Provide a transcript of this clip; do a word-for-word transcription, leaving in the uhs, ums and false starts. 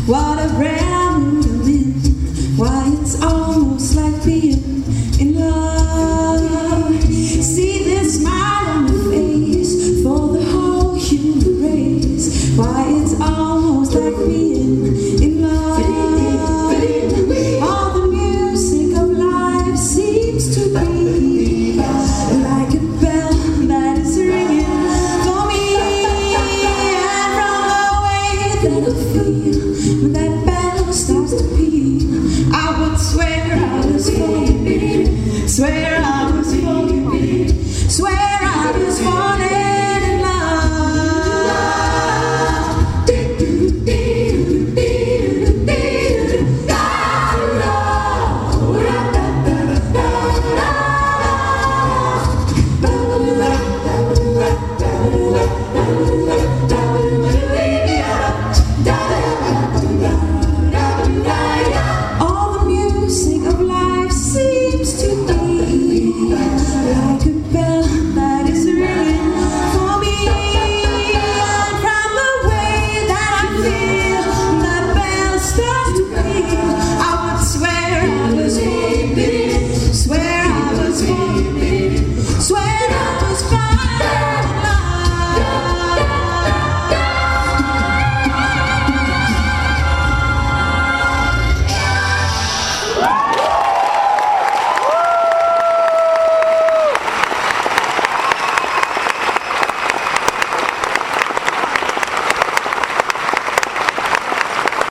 What a brand new moment. Why, it's almost like being in love. See this smile on your face for the whole human race. Why, it's almost like being in love. All the music of life seems to be like a bell that is ringing for me. And from the way that I feel when that bell starts to peal, I would swear I was for you, swear